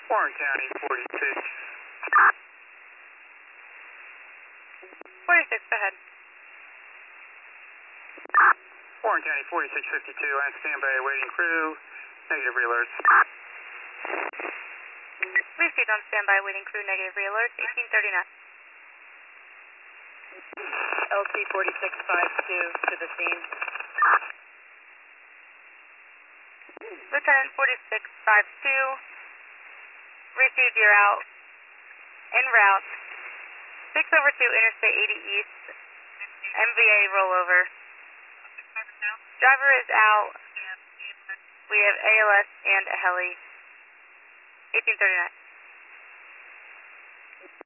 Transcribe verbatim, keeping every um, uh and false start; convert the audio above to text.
Warren County, forty-six. forty-six, go ahead. Warren County, forty-six fifty-two, on standby awaiting crew, negative re-alerts. Received on standby waiting crew, negative re-alerts, eighteen thirty-nine. L T forty-six fifty-two to the scene. Lieutenant forty-six fifty-two, received, you're out, en route, six over two Interstate eighty East, M V A rollover. Driver is out, we have A L S and a heli, eighteen thirty-nine.